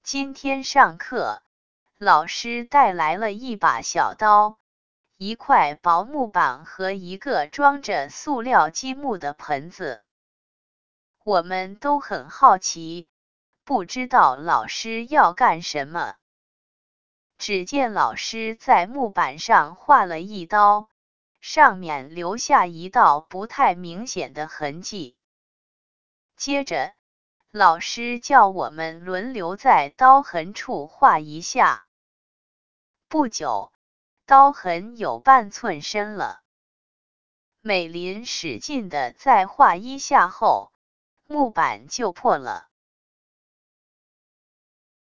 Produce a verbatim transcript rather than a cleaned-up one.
今天上课，老师带来了一把小刀，一块薄木板和一个装着塑料积木的盆子。我们都很好奇，不知道老师要干什么。只见老师在木板上画了一刀，上面留下一道不太明显的痕迹。接着，老师叫我们轮流在刀痕处画一下。不久，刀痕有半寸深了。美林使劲地再画一下后，木板就破了。